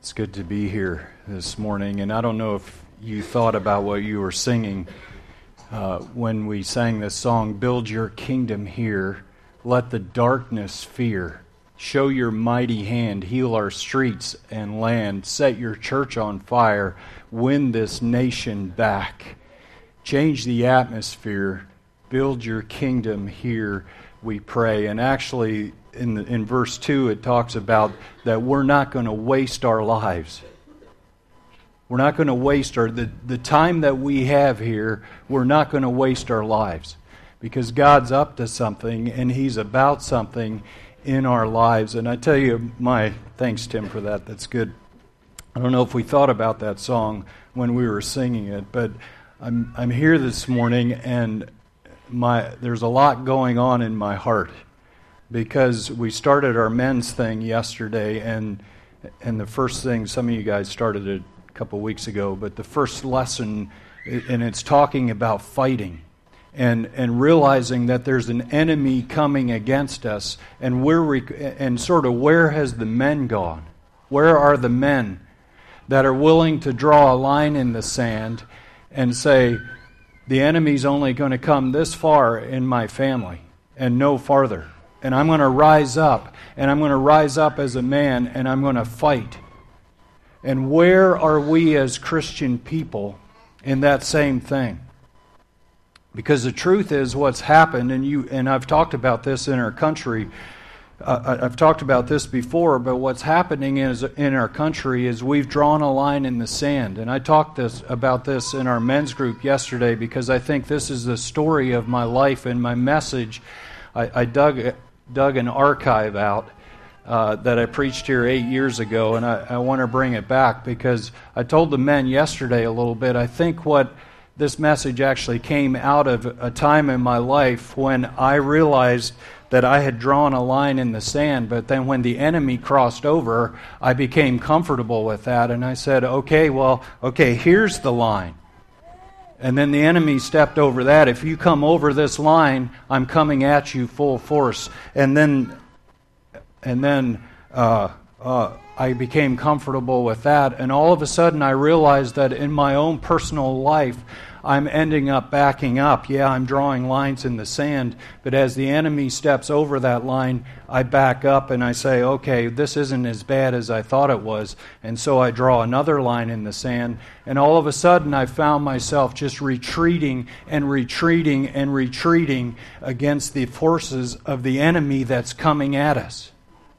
It's good to be here this morning, and I don't know if you thought about what you were singing when we sang this song, Build Your Kingdom Here, Let the Darkness Fear, Show Your Mighty Hand, Heal Our Streets and Land, Set Your Church on Fire, Win this nation back, Change the atmosphere, Build Your Kingdom Here, we pray. And actually, in verse 2, it talks about that we're not going to waste our lives. We're not going to waste the time that we have here, we're not going to waste our lives. Because God's up to something, and He's about something in our lives. And I tell you, thanks, Tim, for that. That's good. I don't know if we thought about that song when we were singing it, but I'm here this morning, and there's a lot going on in my heart. Because we started our men's thing yesterday, and the first thing, some of you guys started it a couple of weeks ago, but the first lesson, and it's talking about fighting and realizing that there's an enemy coming against us, and where has the men gone? Where are the men that are willing to draw a line in the sand and say, the enemy's only going to come this far in my family and no farther? And I'm going to rise up, and I'm going to rise up as a man, and I'm going to fight. And where are we as Christian people in that same thing? Because the truth is what's happened, and I've talked about this in our country, I've talked about this before, but what's happening in our country is we've drawn a line in the sand. And I talked about this in our men's group yesterday because I think this is the story of my life and my message. I dug an archive out that I preached here 8 years ago, and I want to bring it back because I told the men yesterday a little bit. I think what this message actually came out of a time in my life when I realized that I had drawn a line in the sand, but then when the enemy crossed over, I became comfortable with that, and I said, okay, here's the line. And then the enemy stepped over that. If you come over this line, I'm coming at you full force. And then I became comfortable with that. And all of a sudden, I realized that in my own personal life, I'm ending up backing up. Yeah, I'm drawing lines in the sand. But as the enemy steps over that line, I back up and I say, okay, this isn't as bad as I thought it was. And so I draw another line in the sand. And all of a sudden, I found myself just retreating and retreating and retreating against the forces of the enemy that's coming at us.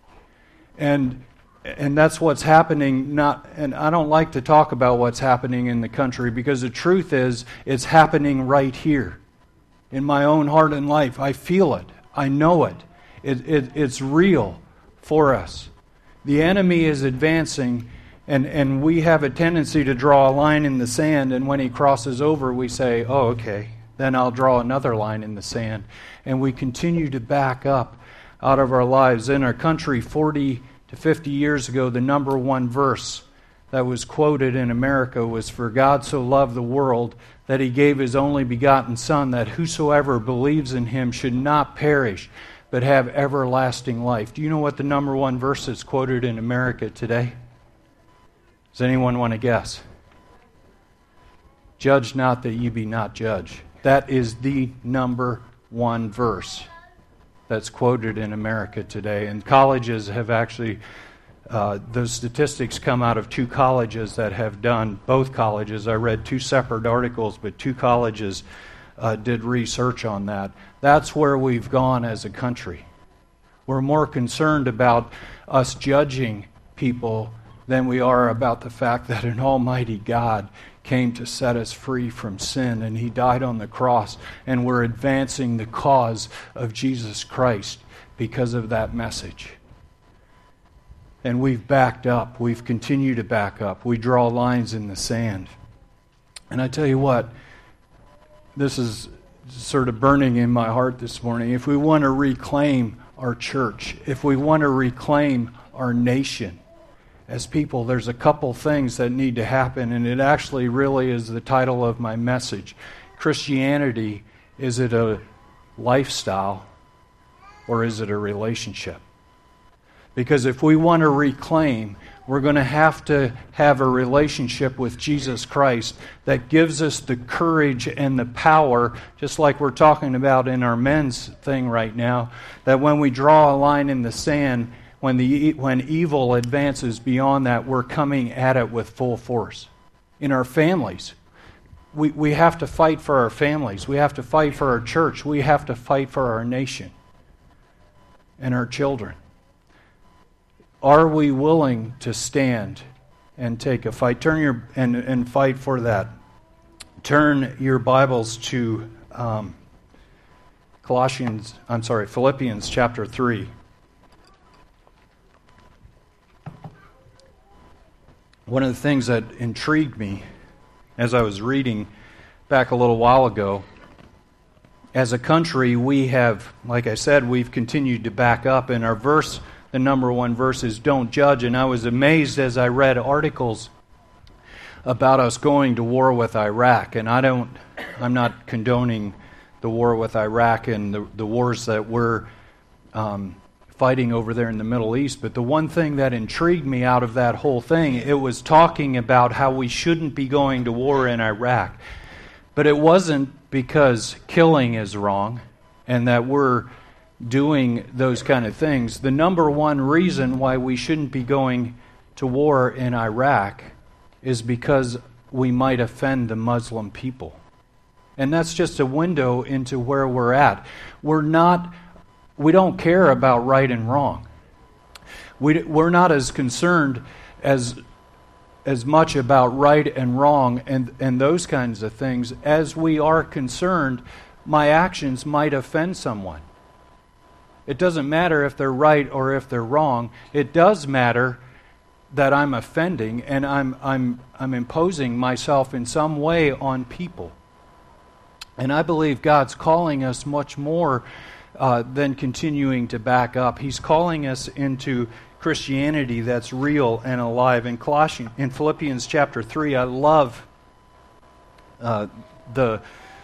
And that's what's happening. And I don't like to talk about what's happening in the country because the truth is it's happening right here in my own heart and life. I feel it. I know it. It's real for us. The enemy is advancing, and we have a tendency to draw a line in the sand, and when he crosses over, we say, oh, okay, then I'll draw another line in the sand. And we continue to back up out of our lives. In our country, 40 to 50 years ago, the number one verse that was quoted in America was, "For God so loved the world that He gave His only begotten Son, that whosoever believes in Him should not perish, but have everlasting life." Do you know what the number one verse is quoted in America today? Does anyone want to guess? "Judge not that ye be not judged." That is the number one verse that's quoted in America today. And colleges have actually, those statistics come out of two colleges that have done, both colleges, I read two separate articles, but two colleges did research on that. That's where we've gone as a country. We're more concerned about us judging people than we are about the fact that an almighty God came to set us free from sin, and He died on the cross, and we're advancing the cause of Jesus Christ because of that message. And we've backed up. We've continued to back up. We draw lines in the sand. And I tell you what, this is sort of burning in my heart this morning. If we want to reclaim our church, if we want to reclaim our nation, as people, there's a couple things that need to happen, and it actually really is the title of my message. Christianity, is it a lifestyle or is it a relationship? Because if we want to reclaim, We're going to have a relationship with Jesus Christ that gives us the courage and the power, just like we're talking about in our men's thing right now, that when we draw a line in the sand, when evil advances beyond that, we're coming at it with full force. In our families, we have to fight for our families. We have to fight for our church. We have to fight for our nation and our children. Are we willing to stand and take a fight? And fight for that. Turn your Bibles to Philippians chapter 3. One of the things that intrigued me as I was reading back a little while ago, as a country, we have, like I said, we've continued to back up, and our verse, the number one verse, is don't judge. And I was amazed as I read articles about us going to war with Iraq. And I'm not condoning the war with Iraq and the wars that we're fighting over there in the Middle East. But the one thing that intrigued me out of that whole thing, it was talking about how we shouldn't be going to war in Iraq. But it wasn't because killing is wrong and that we're doing those kind of things. The number one reason why we shouldn't be going to war in Iraq is because we might offend the Muslim people. And that's just a window into where we're at. We don't care about right and wrong. We're not as concerned as much about right and wrong and those kinds of things as we are concerned my actions might offend someone. It doesn't matter if they're right or if they're wrong. It does matter that I'm offending and I'm imposing myself in some way on people. And I believe God's calling us much more than continuing to back up. He's calling us into Christianity that's real and alive. In Philippians chapter 3, I love the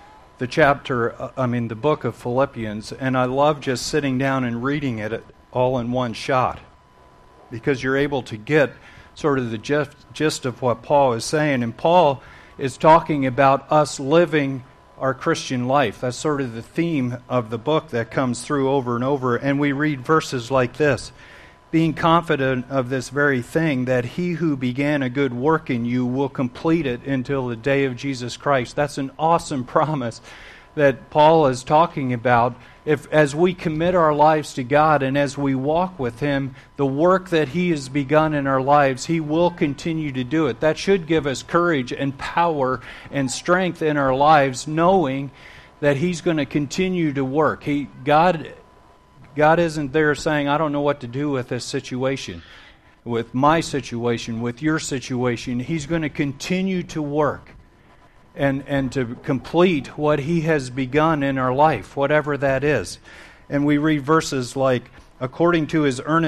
book of Philippians, and I love just sitting down and reading it all in one shot, because you're able to get sort of the gist of what Paul is saying. And Paul is talking about us living our Christian life. That's sort of the theme of the book that comes through over and over. And we read verses like this: being confident of this very thing, that he who began a good work in you will complete it until the day of Jesus Christ. That's an awesome promise that Paul is talking about. As we commit our lives to God and as we walk with Him, the work that He has begun in our lives, He will continue to do it. That should give us courage and power and strength in our lives, knowing that He's going to continue to work. God isn't there saying, I don't know what to do with this situation, with my situation, with your situation. He's going to continue to work and to complete what He has begun in our life, whatever that is. And we read verses like, according to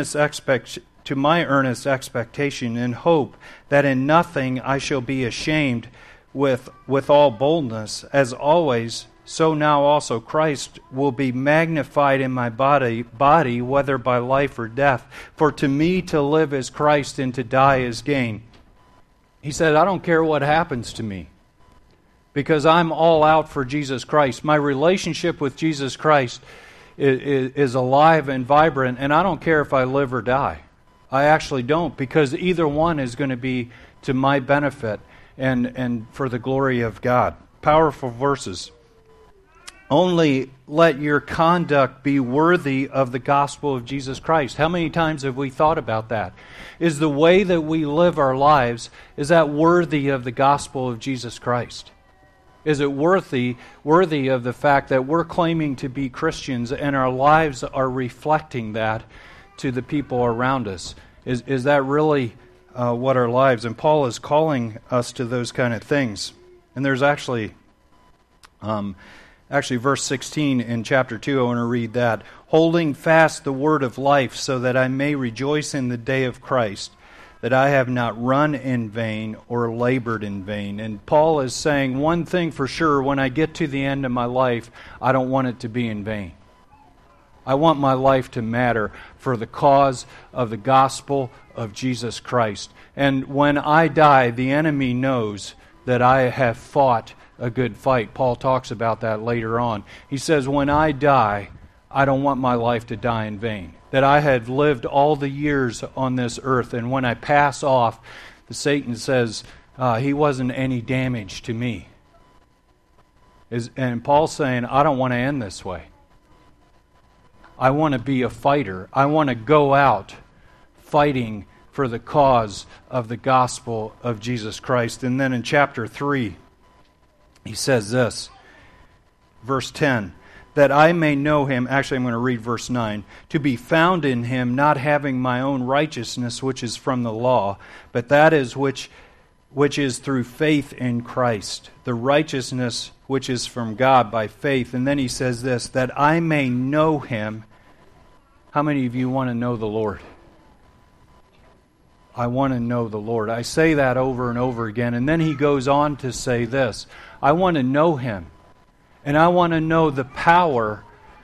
my earnest expectation and hope, that in nothing I shall be ashamed, with all boldness, as always, so now also Christ will be magnified in my body, whether by life or death. For to me to live is Christ, and to die is gain. He said, I don't care what happens to me, because I'm all out for Jesus Christ. My relationship with Jesus Christ is alive and vibrant, and I don't care if I live or die. I actually don't, because either one is going to be to my benefit and for the glory of God. Powerful verses. Only let your conduct be worthy of the gospel of Jesus Christ. How many times have we thought about that? Is the way that we live our lives, is that worthy of the gospel of Jesus Christ? Is it worthy of the fact that we're claiming to be Christians and our lives are reflecting that to the people around us? Is that really what our lives? And Paul is calling us to those kind of things. And there's actually verse 16 in chapter 2, I want to read that. Holding fast the word of life, so that I may rejoice in the day of Christ, that I have not run in vain or labored in vain. And Paul is saying one thing for sure: when I get to the end of my life, I don't want it to be in vain. I want my life to matter for the cause of the gospel of Jesus Christ. And when I die, the enemy knows that I have fought a good fight. Paul talks about that later on. He says, when I die, I don't want my life to die in vain. That I have lived all the years on this earth, and when I pass off, Satan says, he wasn't any damage to me. And Paul's saying, I don't want to end this way. I want to be a fighter. I want to go out fighting for the cause of the gospel of Jesus Christ. And then in chapter 3, he says this, verse 10, that I may know him, actually I'm going to read verse 9, to be found in him, not having my own righteousness, which is from the law, but that is which is through faith in Christ, the righteousness which is from God by faith. And then he says this, that I may know him. How many of you want to know the Lord? I want to know the Lord. I say that over and over again. And then he goes on to say this, I want to know him. And I want to know the power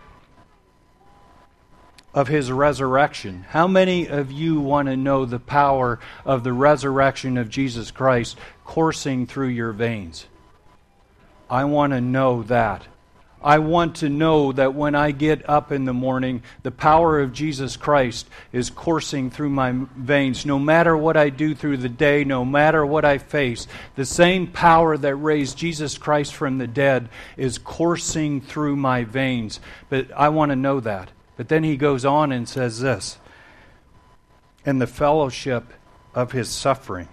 of his resurrection. How many of you want to know the power of the resurrection of Jesus Christ coursing through your veins? I want to know that. I want to know that when I get up in the morning, the power of Jesus Christ is coursing through my veins. No matter what I do through the day, no matter what I face, the same power that raised Jesus Christ from the dead is coursing through my veins. But I want to know that. But then he goes on and says this, and the fellowship of his suffering.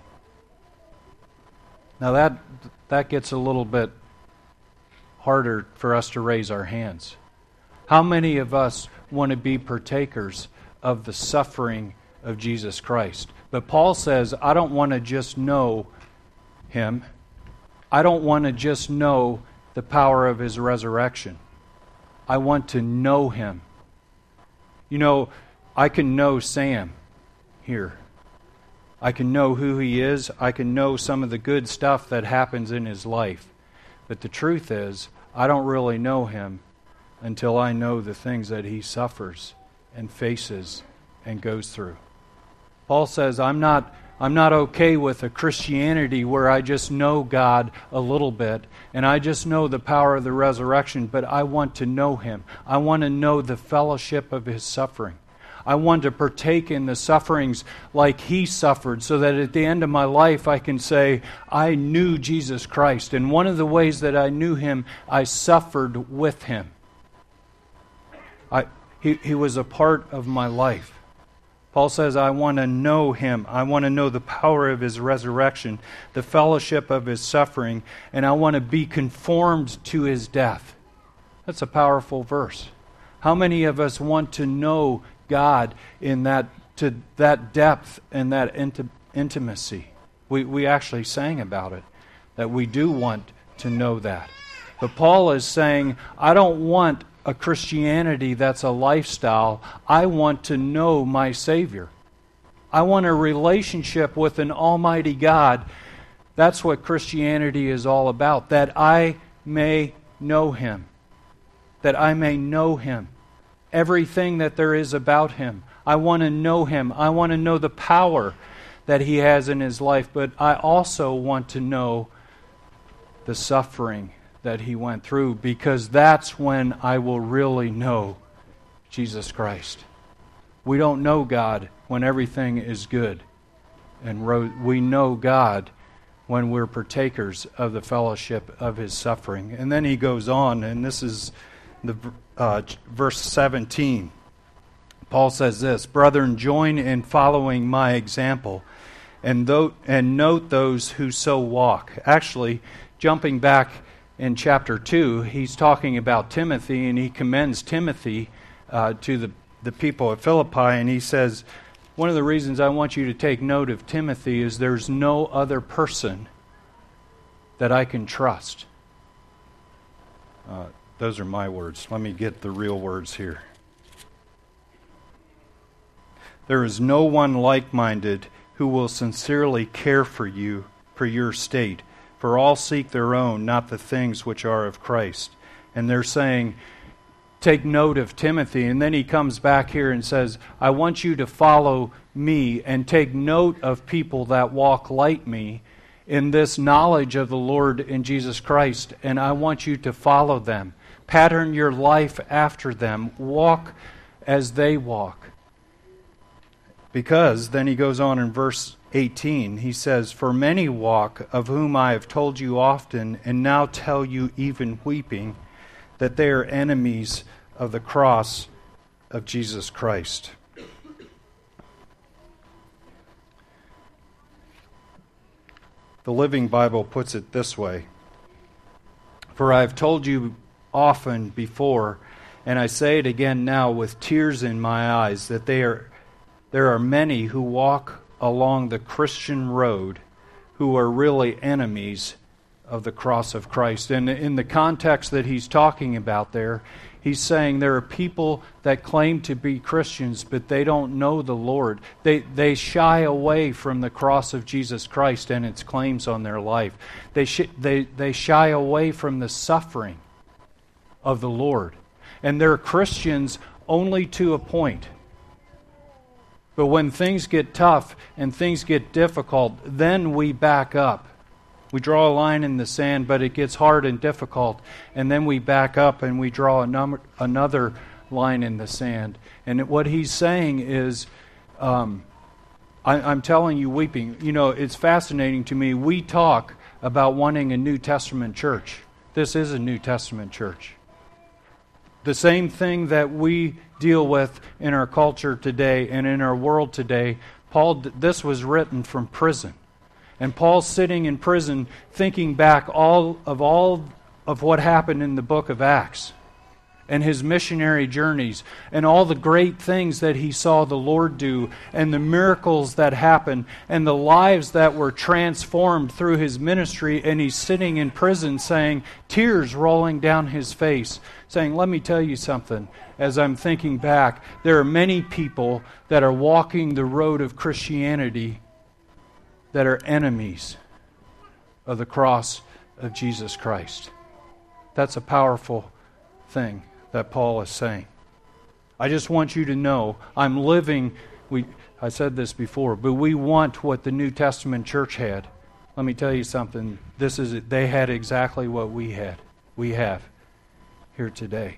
Now that gets a little bit harder for us to raise our hands. How many of us want to be partakers of the suffering of Jesus Christ? But Paul says, I don't want to just know him. I don't want to just know the power of his resurrection. I want to know him. You know, I can know Sam here. I can know who he is. I can know some of the good stuff that happens in his life. But the truth is, I don't really know him until I know the things that he suffers and faces and goes through. Paul says, I'm not okay with a Christianity where I just know God a little bit and I just know the power of the resurrection, but I want to know him. I want to know the fellowship of his suffering. I want to partake in the sufferings like he suffered so that at the end of my life I can say, I knew Jesus Christ. And one of the ways that I knew him, I suffered with him. He was a part of my life. Paul says, I want to know him. I want to know the power of his resurrection, the fellowship of his suffering, and I want to be conformed to his death. That's a powerful verse. How many of us want to know God in that to that depth and that intimacy? We actually sang about it, that we do want to know that. But Paul is saying, I don't want a Christianity that's a lifestyle. I want to know my Savior. I want a relationship with an almighty God. That's what Christianity is all about, that I may know him. That I may know him. Everything that there is about him. I want to know him. I want to know the power that he has in his life, but I also want to know the suffering that he went through, because that's when I will really know Jesus Christ. We don't know God when everything is good, and we know God when we're partakers of the fellowship of his suffering. And then he goes on, and this is the verse 17. Paul says this, Brethren, join in following my example, and note those who so walk. Actually, jumping back in chapter 2, he's talking about Timothy, and he commends Timothy to the people at Philippi, and he says, one of the reasons I want you to take note of Timothy is there's no other person that I can trust. Those are my words. Let me get the real words here. There is no one like-minded who will sincerely care for you, for your state. For all seek their own, not the things which are of Christ. And they're saying, take note of Timothy. And then he comes back here and says, I want you to follow me and take note of people that walk like me in this knowledge of the Lord in Jesus Christ. And I want you to follow them. Pattern your life after them. Walk as they walk. Because, then he goes on in verse 18, he says, For many walk, of whom I have told you often, and now tell you even weeping, that they are enemies of the cross of Jesus Christ. The Living Bible puts it this way, For I have told you often before, and I say it again now with tears in my eyes, that there are many who walk along the Christian road who are really enemies of the cross of Christ. And in the context that he's talking about there, he's saying there are people that claim to be Christians, but they don't know the Lord. They shy away from the cross of Jesus Christ and its claims on their life. They shy away from the suffering of the Lord. And they're Christians only to a point. But when things get tough and things get difficult, then we back up. We draw a line in the sand, but it gets hard and difficult. And then we back up and we draw another line in the sand. And what he's saying is, I'm telling you, weeping. You know, it's fascinating to me. We talk about wanting a New Testament church. This is a New Testament church. The same thing that we deal with in our culture today and in our world today, this was written from prison. And Paul's sitting in prison thinking back all of what happened in the book of Acts and his missionary journeys and all the great things that he saw the Lord do and the miracles that happened and the lives that were transformed through his ministry. And he's sitting in prison saying, tears rolling down his face, saying, let me tell you something. As I'm thinking back, there are many people that are walking the road of Christianity that are enemies of the cross of Jesus Christ. That's a powerful thing that Paul is saying. I just want you to know, I'm living, I said this before, but we want what the New Testament church had. Let me tell you something. They had exactly what we have here today.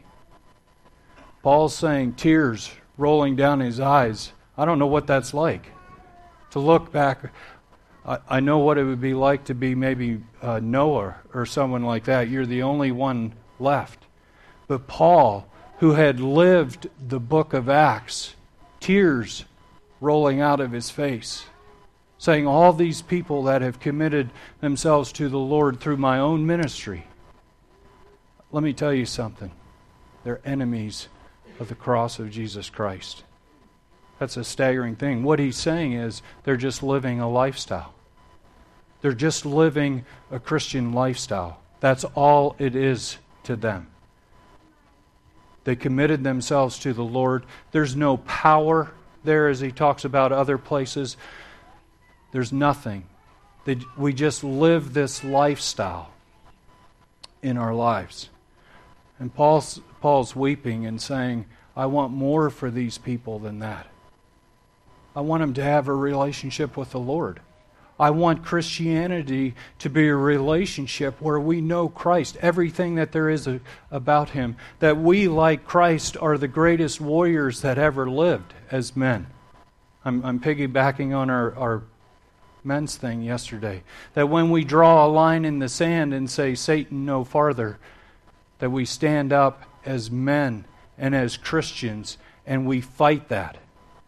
Paul's saying, tears rolling down his eyes. I don't know what that's like. To look back, I know what it would be like to be maybe Noah or someone like that. You're the only one left. But Paul, who had lived the book of Acts, tears rolling out of his face, saying, all these people that have committed themselves to the Lord through my own ministry, let me tell you something. They're enemies of the cross of Jesus Christ. That's a staggering thing. What he's saying is they're just living a lifestyle. They're just living a Christian lifestyle. That's all it is to them. They committed themselves to the Lord. There's no power there, as he talks about other places. There's nothing. We just live this lifestyle in our lives. And Paul's weeping and saying, I want more for these people than that. I want them to have a relationship with the Lord. I want Christianity to be a relationship where we know Christ, everything that there is about Him, that we, like Christ, are the greatest warriors that ever lived as men. I'm piggybacking on our men's thing yesterday. That when we draw a line in the sand and say, Satan, no farther, that we stand up as men and as Christians and we fight that.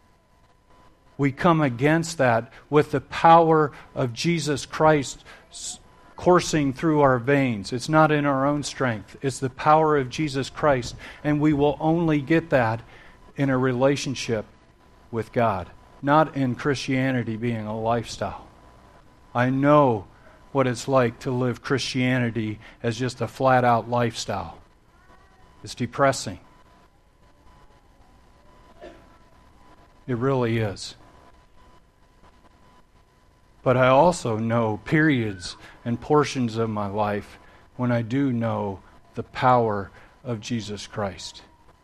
We come against that with the power of Jesus Christ coursing through our veins. It's not in our own strength. It's the power of Jesus Christ. And we will only get that in a relationship with God, not in Christianity being a lifestyle. I know what it's like to live Christianity as just a flat-out lifestyle. It's depressing. It really is. But I also know periods and portions of my life when I do know the power of Jesus Christ.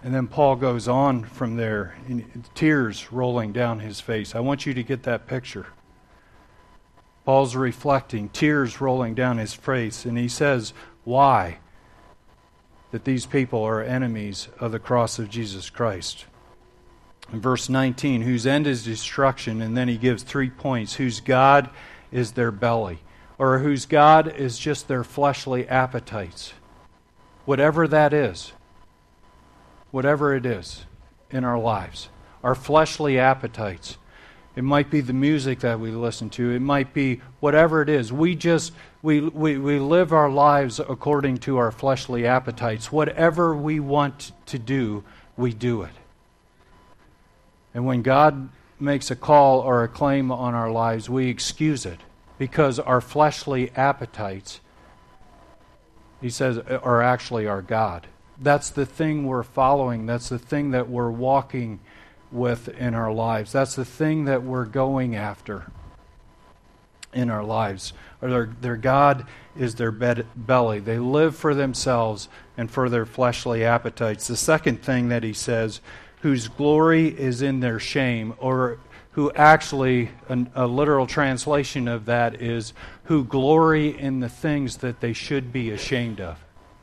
And then Paul goes on from there, tears rolling down his face. I want you to get that picture. Paul's reflecting, tears rolling down his face, and he says, why? That these people are enemies of the cross of Jesus Christ. In verse 19, whose end is destruction, and then he gives 3 points, whose God is their belly, or whose God is just their fleshly appetites. Whatever that is, whatever it is in our lives, our fleshly appetites. It might be the music that we listen to. It might be whatever it is. We live our lives according to our fleshly appetites. Whatever we want to do, we do it. And when God makes a call or a claim on our lives, we excuse it because our fleshly appetites, he says, are actually our God. That's the thing we're following. That's the thing that we're walking with in our lives. That's the thing that we're going after in our lives. Or their God is their belly. They live for themselves and for their fleshly appetites. The second thing that he says, whose glory is in their shame, or who actually, a literal translation of that is, who glory in the things that they should be ashamed of.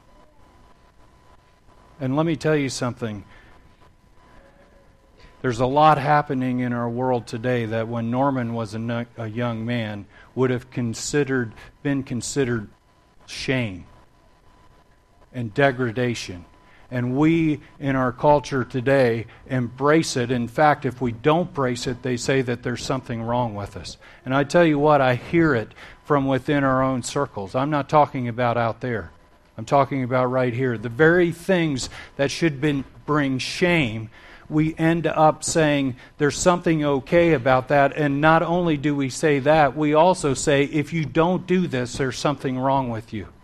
And let me tell you something. There's a lot happening in our world today that when Norman was a young man would have been considered shame and degradation. And we, in our culture today, embrace it. In fact, if we don't brace it, they say that there's something wrong with us. And I tell you what, I hear it from within our own circles. I'm not talking about out there. I'm talking about right here. The very things that should bring shame, we end up saying there's something okay about that. And not only do we say that, we also say, if you don't do this, there's something wrong with you.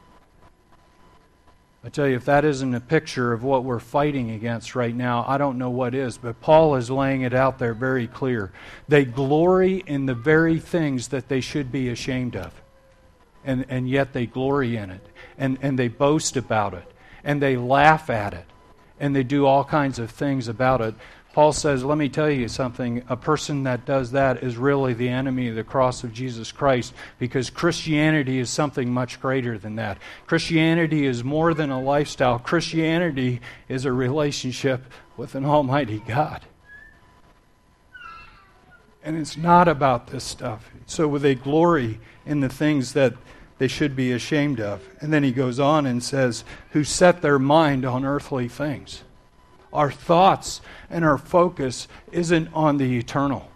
I tell you, if that isn't a picture of what we're fighting against right now, I don't know what is. But Paul is laying it out there very clear. They glory in the very things that they should be ashamed of. And yet they glory in it. And they boast about it. And they laugh at it. And they do all kinds of things about it. Paul says, let me tell you something, a person that does that is really the enemy of the cross of Jesus Christ, because Christianity is something much greater than that. Christianity is more than a lifestyle. Christianity is a relationship with an almighty God. And it's not about this stuff. So they glory in the things that they should be ashamed of. And then he goes on and says, who set their mind on earthly things. Our thoughts and our focus isn't on the eternal.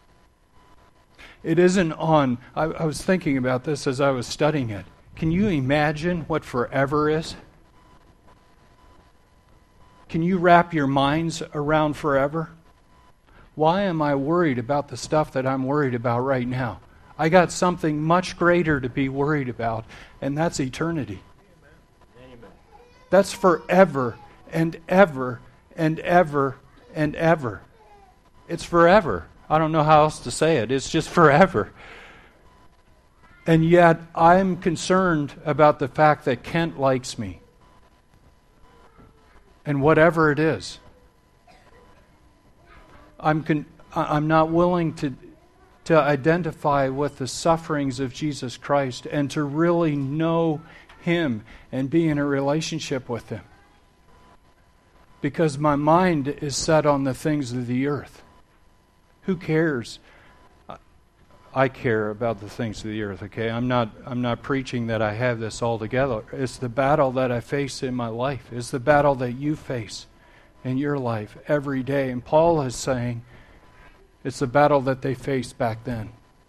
It isn't on, I was thinking about this as I was studying it. Can you imagine what forever is? Can you wrap your minds around forever? Why am I worried about the stuff that I'm worried about right now? I got something much greater to be worried about, and that's eternity. Amen. That's forever and ever and ever and ever. It's forever. I don't know how else to say it. It's just forever. And yet, I'm concerned about the fact that Kent likes me. And whatever it is. I'm not willing to identify with the sufferings of Jesus Christ and to really know Him and be in a relationship with Him. Because my mind is set on the things of the earth. Who cares? I care about the things of the earth, okay? I'm not preaching that I have this all together. It's the battle that I face in my life. It's the battle that you face in your life every day. And Paul is saying it's the battle that they faced back then.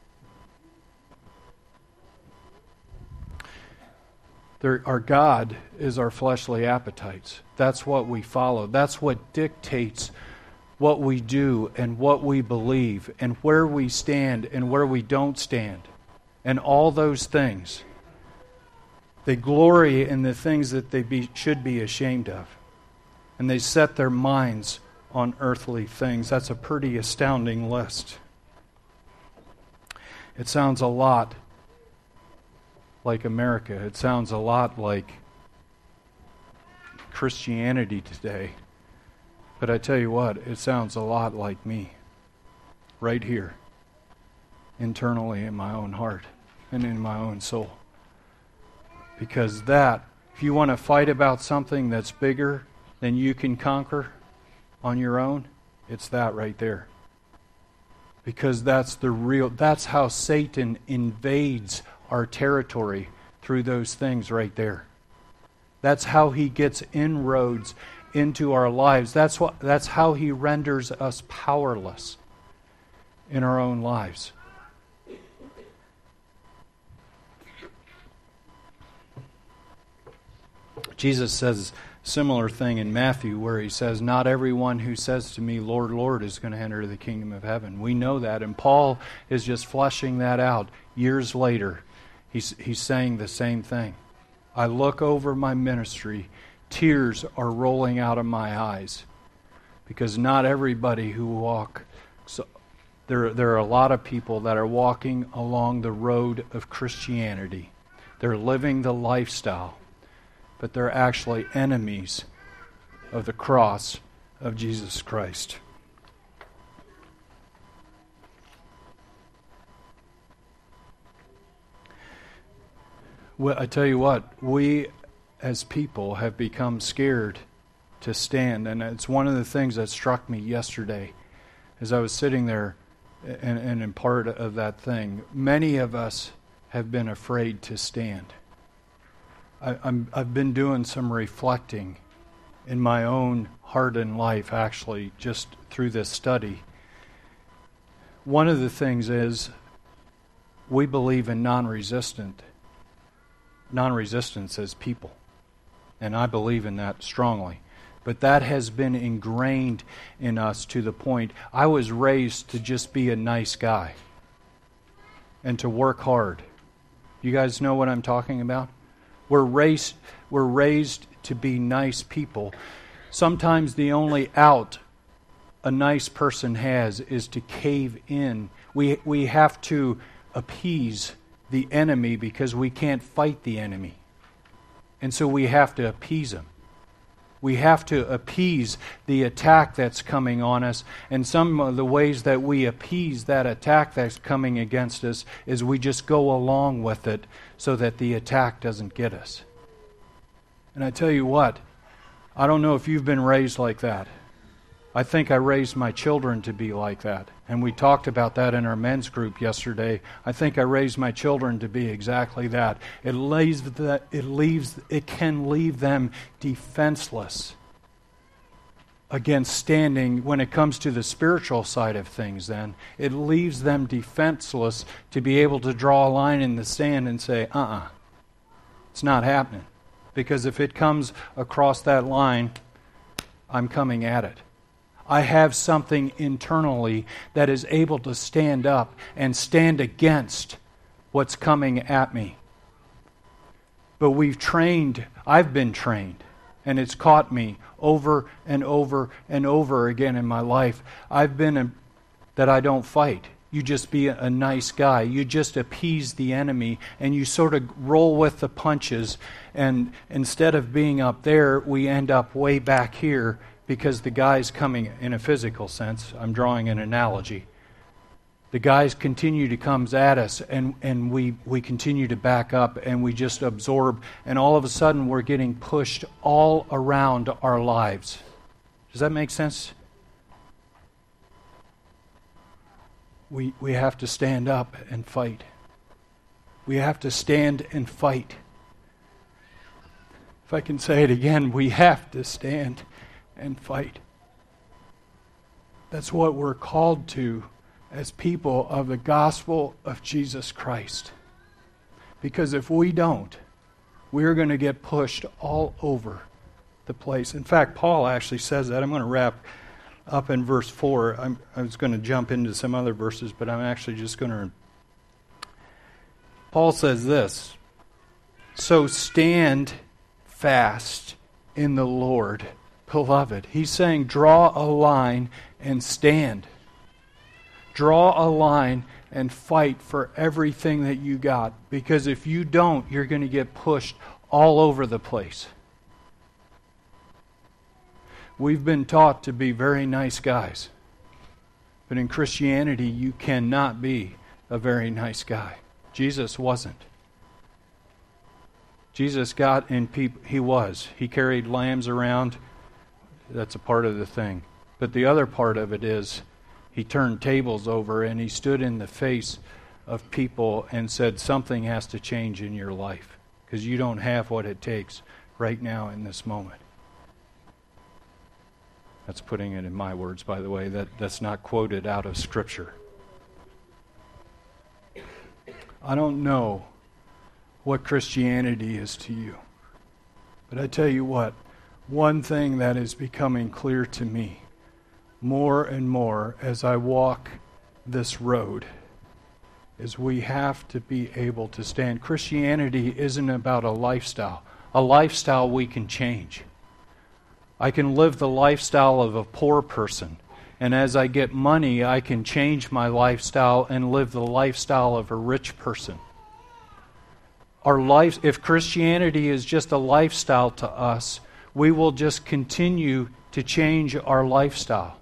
Our God is our fleshly appetites. That's what we follow. That's what dictates what we do and what we believe and where we stand and where we don't stand. And all those things. They glory in the things that they should be ashamed of. And they set their minds on earthly things. That's a pretty astounding list. It sounds a lot like America. It sounds a lot like Christianity today. But I tell you what, it sounds a lot like me. Right here. Internally in my own heart and in my own soul. Because that, if you want to fight about something that's bigger than you can conquer on your own, it's that right there. Because that's how Satan invades our territory, through those things right there. That's how he gets inroads into our lives. That's how he renders us powerless in our own lives. Jesus says a similar thing in Matthew where he says, not everyone who says to me, Lord, Lord, is going to enter the kingdom of heaven. We know that, and Paul is just fleshing that out years later. He's saying the same thing. I look over my ministry, tears are rolling out of my eyes, because not everybody who walk. So there are a lot of people that are walking along the road of Christianity. They're living the lifestyle, but they're actually enemies of the cross of Jesus Christ. Well, I tell you what, we as people have become scared to stand. And it's one of the things that struck me yesterday as I was sitting there and in part of that thing. Many of us have been afraid to stand. I've been doing some reflecting in my own heart and life, actually, just through this study. One of the things is we believe in non-resistance as people. And I believe in that strongly. But that has been ingrained in us to the point, I was raised to just be a nice guy and to work hard. You guys know what I'm talking about? We're raised to be nice people. Sometimes the only out a nice person has is to cave in. We have to appease the enemy because we can't fight the enemy. And so we have to appease him. We have to appease the attack that's coming on us. And some of the ways that we appease that attack that's coming against us is we just go along with it so that the attack doesn't get us. And I tell you what, I don't know if you've been raised like that. I think I raised my children to be like that. And we talked about that in our men's group yesterday. I think I raised my children to be exactly that. It can leave them defenseless against standing when it comes to the spiritual side of things then. It leaves them defenseless to be able to draw a line in the sand and say, it's not happening. Because if it comes across that line, I'm coming at it. I have something internally that is able to stand up and stand against what's coming at me. But I've been trained, and it's caught me over and over and over again in my life. That I don't fight. You just be a nice guy. You just appease the enemy, and you sort of roll with the punches. And instead of being up there, we end up way back here because the guy's coming in a physical sense. I'm drawing an analogy. The guys continue to come at us, and we continue to back up, and we just absorb. And all of a sudden, we're getting pushed all around our lives. Does that make sense? We have to stand up and fight. We have to stand and fight. If I can say it again, we have to stand and fight. That's what we're called to as people of the gospel of Jesus Christ. Because if we don't, we're going to get pushed all over the place. In fact, Paul actually says that. I'm going to wrap up in verse 4. I was going to jump into some other verses, but I'm actually just going to... Paul says this, "So stand fast in the Lord, beloved." He's saying draw a line and stand. Draw a line and fight for everything that you got. Because if you don't, you're going to get pushed all over the place. We've been taught to be very nice guys. But in Christianity, you cannot be a very nice guy. Jesus wasn't. Jesus got in people. He was. He carried lambs around. That's a part of the thing. But the other part of it is he turned tables over and he stood in the face of people and said, something has to change in your life because you don't have what it takes right now in this moment. That's putting it in my words, by the way. That's not quoted out of Scripture. I don't know what Christianity is to you. But I tell you what, one thing that is becoming clear to me more and more as I walk this road is we have to be able to stand. Christianity isn't about a lifestyle. A lifestyle we can change. I can live the lifestyle of a poor person, and as I get money, I can change my lifestyle and live the lifestyle of a rich person. Our life, if Christianity is just a lifestyle to us, we will just continue to change our lifestyle.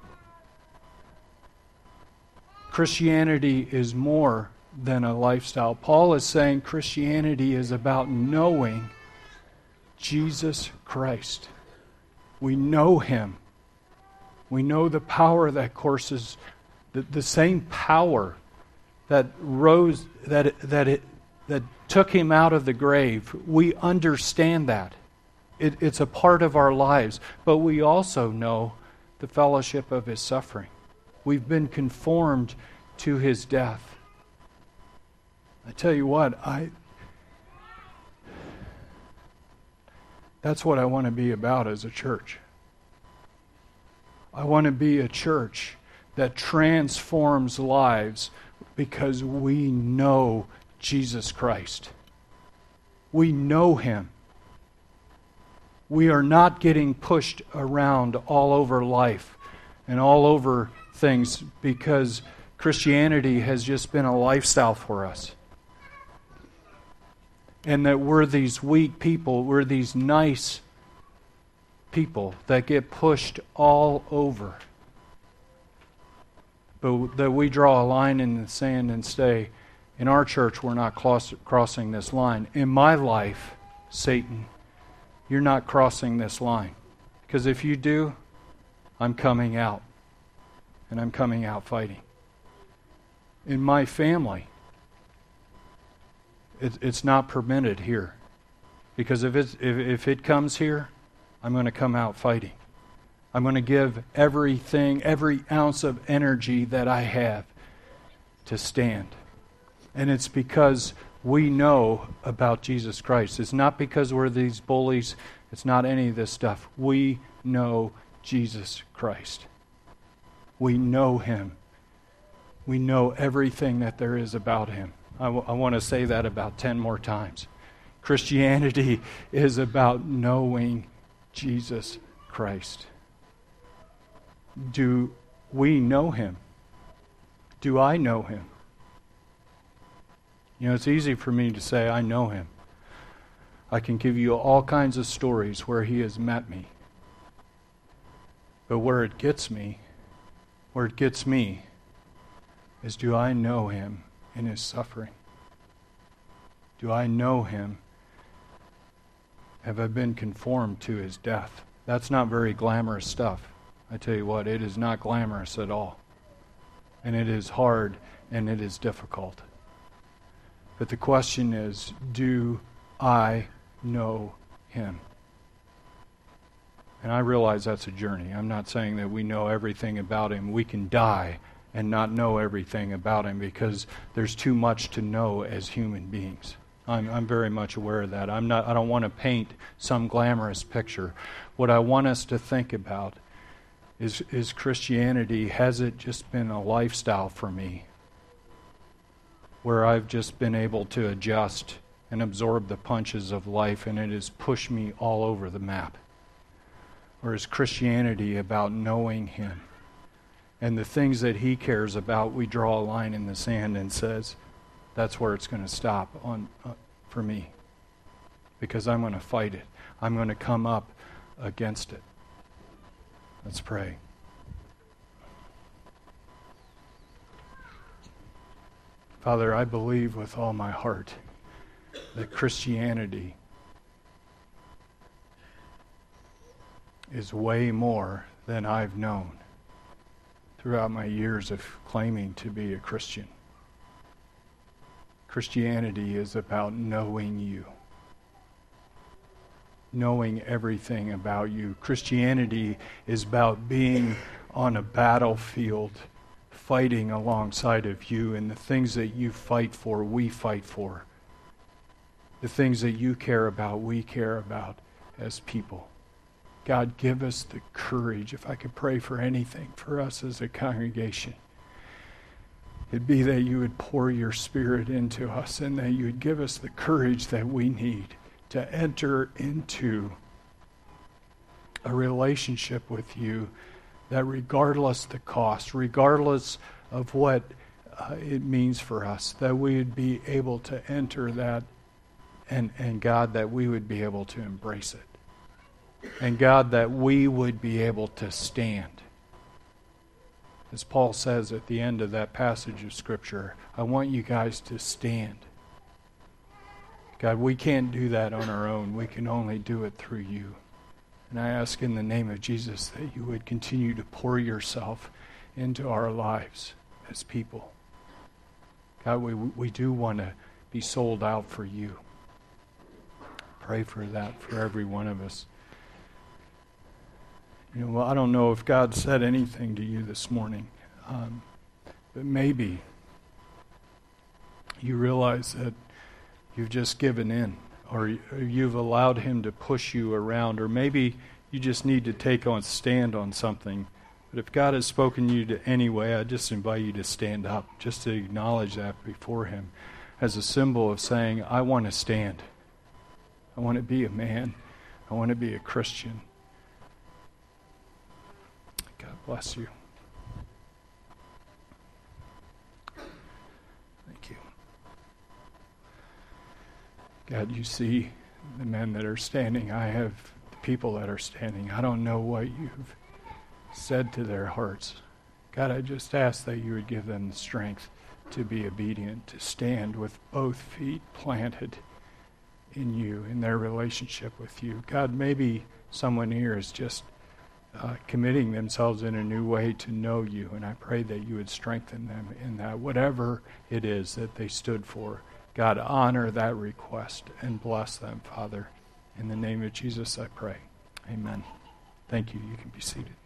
Christianity is more than a lifestyle. Paul is saying Christianity is about knowing Jesus Christ. We know Him. We know the power that courses, the same power that rose, that took Him out of the grave. We understand that. It's a part of our lives. But we also know the fellowship of His suffering. We've been conformed to His death. I tell you what, that's what I want to be about as a church. I want to be a church that transforms lives because we know Jesus Christ. We know Him. We are not getting pushed around all over life and all over things because Christianity has just been a lifestyle for us. And that we're these weak people, we're these nice people that get pushed all over. But that we draw a line in the sand and say, in our church we're not crossing this line. In my life, Satan, you're not crossing this line. Because if you do, I'm coming out. And I'm coming out fighting. In my family, it's not permitted here. Because if it comes here, I'm going to come out fighting. I'm going to give everything, every ounce of energy that I have to stand. And it's because we know about Jesus Christ. It's not because we're these bullies. It's not any of this stuff. We know Jesus Christ. We know Him. We know everything that there is about Him. I want to say that about 10 more times. Christianity is about knowing Jesus Christ. Do we know Him? Do I know Him? You know, it's easy for me to say I know Him. I can give you all kinds of stories where He has met me. But where it gets me is, do I know Him in His suffering? Do I know Him? Have I been conformed to His death? That's not very glamorous stuff. I tell you what, it is not glamorous at all. And it is hard and it is difficult. But the question is, do I know Him? And I realize that's a journey. I'm not saying that we know everything about Him. We can die and not know everything about Him because there's too much to know as human beings. I'm very much aware of that. I don't want to paint some glamorous picture. What I want us to think about is Christianity, has it just been a lifestyle for me where I've just been able to adjust and absorb the punches of life and it has pushed me all over the map? Or is Christianity about knowing Him? And the things that He cares about, we draw a line in the sand and says, that's where it's going to stop for me. Because I'm going to fight it. I'm going to come up against it. Let's pray. Father, I believe with all my heart that Christianity is way more than I've known throughout my years of claiming to be a Christian. Christianity is about knowing you, knowing everything about you. Christianity is about being on a battlefield, fighting alongside of you, and the things that you fight for, we fight for. The things that you care about, we care about as people. God, give us the courage, if I could pray for anything for us as a congregation, it'd be that you would pour your Spirit into us and that you would give us the courage that we need to enter into a relationship with you that regardless the cost, regardless of what it means for us, that we would be able to enter that, and God, that we would be able to embrace it. And God, that we would be able to stand. As Paul says at the end of that passage of Scripture, I want you guys to stand. God, we can't do that on our own. We can only do it through you. And I ask in the name of Jesus that you would continue to pour yourself into our lives as people. God, we do want to be sold out for you. Pray for that for every one of us. Well, I don't know if God said anything to you this morning, but maybe you realize that you've just given in, or you've allowed him to push you around, or maybe you just need to take on stand on something. But if God has spoken to you anyway, I just invite you to stand up, just to acknowledge that before him as a symbol of saying, I want to stand. I want to be a man. I want to be a Christian. God bless you. Thank you. God, you see the men that are standing. I have the people that are standing. I don't know what you've said to their hearts. God, I just ask that you would give them the strength to be obedient, to stand with both feet planted in you, in their relationship with you. God, maybe someone here is just committing themselves in a new way to know you, and I pray that you would strengthen them in that, whatever it is that they stood for. God, honor that request and bless them, Father. In the name of Jesus, I pray. Amen. Thank you. You can be seated.